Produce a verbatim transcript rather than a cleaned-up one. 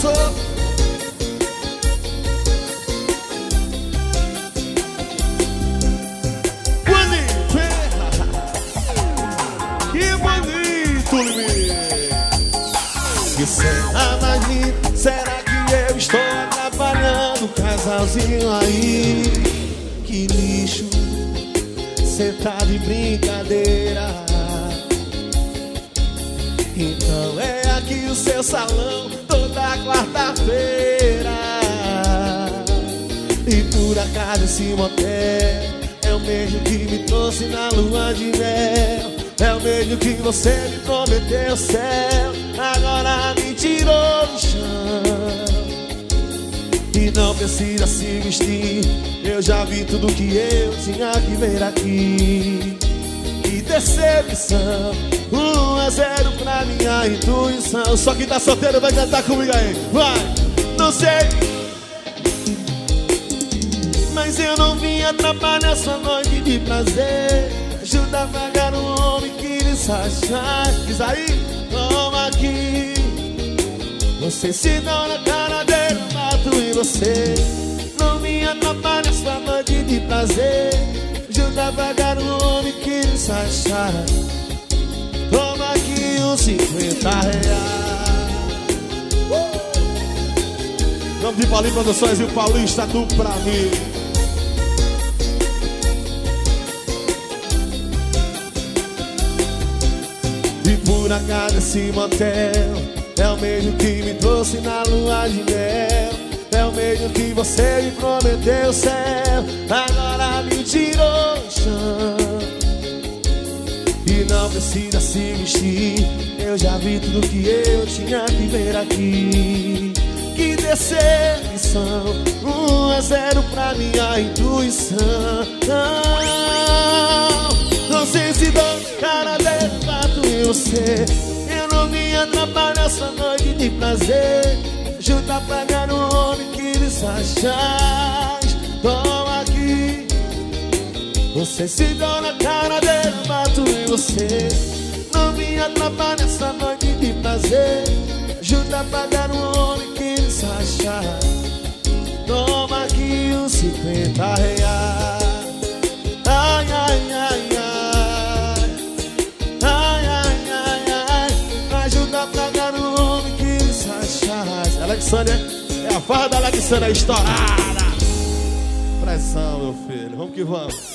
Começou. Bonito, hein? Que bonito, Limite. Que cena mais linda. Será que eu estou atrapalhando o casalzinho aí? Que lixo, cê tá de brincadeira. Então é aqui o seu salão toda quarta-feira. E por acaso esse motel é o mesmo que me trouxe na lua de mel. É o mesmo que você me prometeu, céu. Agora me tirou do chão. E não precisa se vestir, eu já vi tudo que eu tinha que ver aqui. Que decepção, um a zero pra minha intuição. Só quem tá solteiro vai cantar comigo aí. Vai! Não sei, mas eu não vim atrapalhar sua noite de prazer. Ajuda a pagar um homem que lhe satisfaz. Diz aí, toma aqui. Você se dá na cara dele, eu mato em você. Não vim atrapalhar sua noite de prazer. Ajuda a pagar um homem que lhe satisfaz. Toma aqui uns cinquenta reais. uh! Nome de Paulinho Produções e o Paulista do Pra Mim. E por acaso esse motel é o mesmo que me trouxe na lua de mel. É o mesmo que você me prometeu, céu. Agora me tirou do chão. E não precisa se vestir, eu já vi tudo que eu tinha que ver aqui. Que decepção, um a zero pra minha intuição. Não, não sei se dou cara dele, bato em você. Eu não vim atrapalhar essa noite de prazer. Ajuda a pagar um homem que lhe satisfaz. Toma aqui. Você se dá na cara dele, eu bato em você. Não vim atrapalhar essa noite de prazer. Ajuda a pagar um homem que lhe satisfaz. Toma aqui uns cinquenta reais. Ai, ai, ai, ai. Ai, ai, ai, ai. Ajuda a pagar um homem que lhe satisfaz. Alexandre, é a farra da Alexandre estourada. Pressão, meu filho, vamos que vamos.